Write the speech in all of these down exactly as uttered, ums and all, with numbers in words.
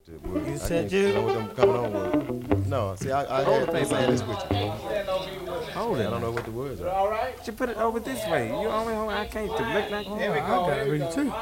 You I said can't you. know what them coming on with. No, see, I, I Hold had the to paper. say this with you. Hold I it. don't know what the words are. You put it over this way. You always hold. I can't do. Look like. Oh, I got it ready too.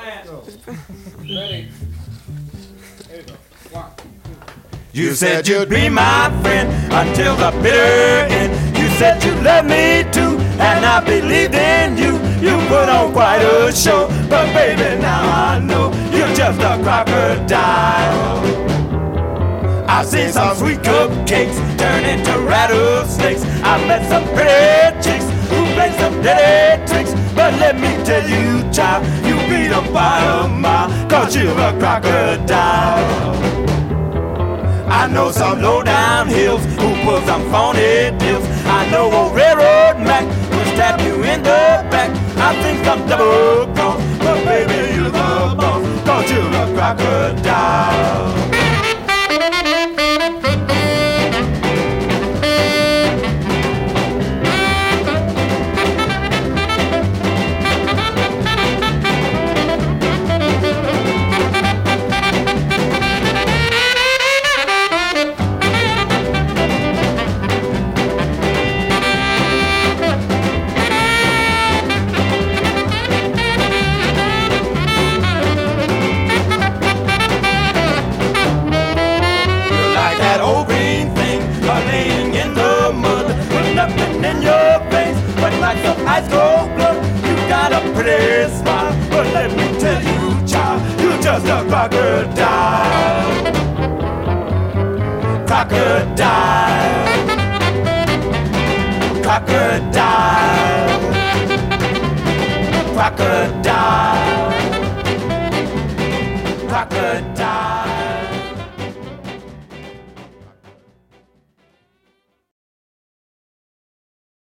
You said you'd be my friend until the bitter end. You said you loved me too, and I believed in you. You put on quite a show, but baby, now I know you're just a crocodile. I've seen some sweet cupcakes turn into rattlesnakes. I've met some pretty chicks who play some dirty tricks. But let me tell you, child, you beat the bottom mile, cause you're a crocodile. I know some low-down hills who pull some phony deals. I know a railroad Mac will stab you in the back. I think some double cross, but baby, you're the boss, cause you're a crocodile. Ice cold blood, you got a pretty smile, but let me tell you, child, you're just a crocodile. Crocodile. Crocodile.